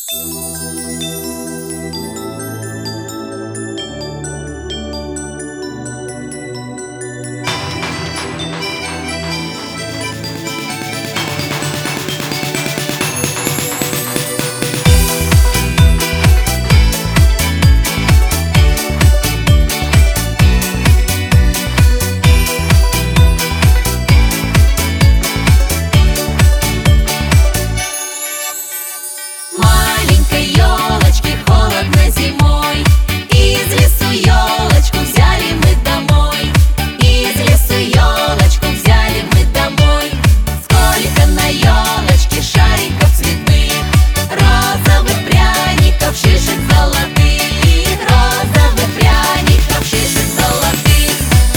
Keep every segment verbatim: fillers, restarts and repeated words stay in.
Маленькой елочке холодно зимой. Из лесу елочку взяли мы домой. Из лесу елочку взяли мы домой. Сколько на елочке шариков цветных, розовых пряников, шишек золотых, розовых пряников, шишек золотых.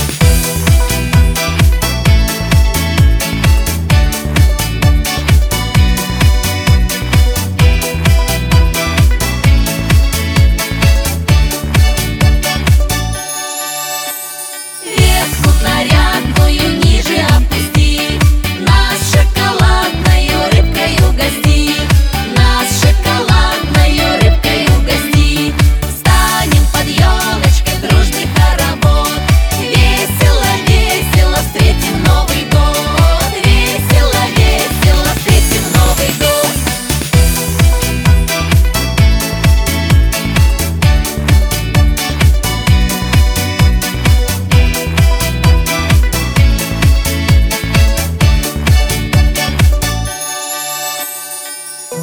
Ветку нарядную ниже опусти, нас шоколадною рыбкой угости, нас шоколадною рыбкой угости. Станем под елочкой дружный хоровод, весело, весело встретим Новый год, весело, весело встретим Новый год.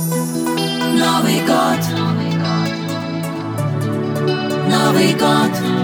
Новый год, Новый год.